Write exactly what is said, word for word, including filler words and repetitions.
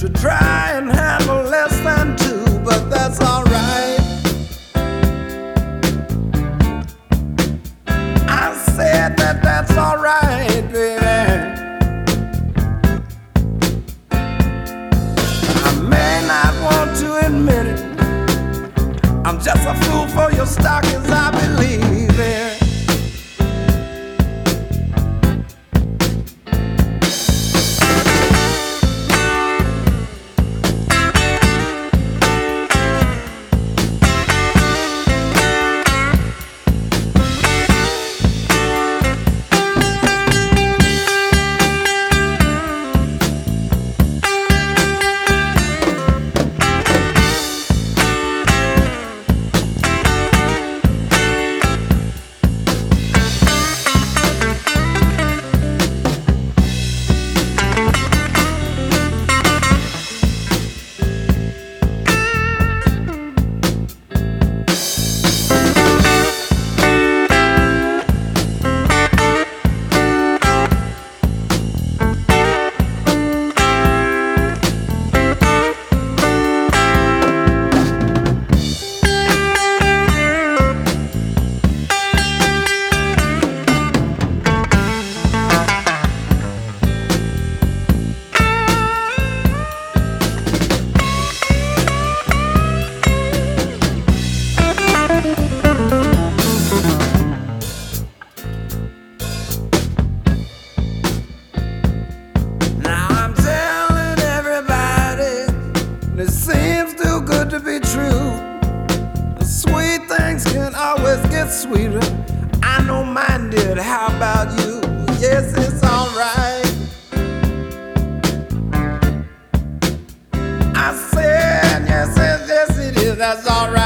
to try and handle less than two, but that's alright. I said that that's alright, baby. I may not want to admit it, I'm just a fool for your stockings, I believe it. It seems too good to be true. The sweet things can always get sweeter. I know mine did, how about you? Yes, it's alright. I said, yes, yes, yes, it is, that's alright.